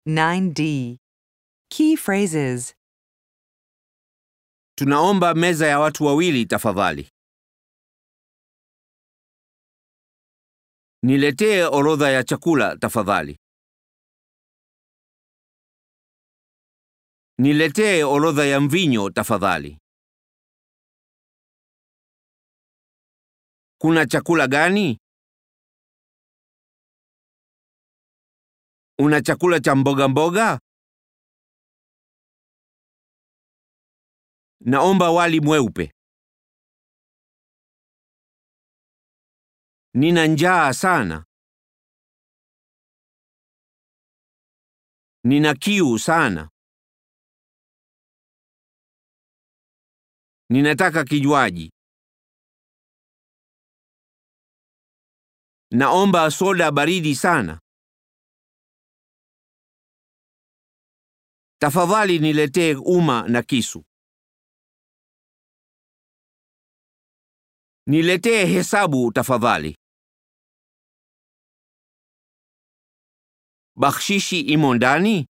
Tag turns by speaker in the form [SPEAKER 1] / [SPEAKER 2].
[SPEAKER 1] 9D. Key phrases.
[SPEAKER 2] Tunaomba meza ya watu wawili tafadhali. Niletee orodha ya chakula tafadhali. Niletee orodha ya mvinyo tafadhali. Kuna chakula gani? Una chakula cha mboga mboga? Naomba wali mweupe. Nina njaa sana. Nina kiu sana. Ninataka kinywaji. Naomba soda baridi sana. Tafadhali niletee uma na kisu. Niletee hesabu tafadhali. Bakshishi imo ndani?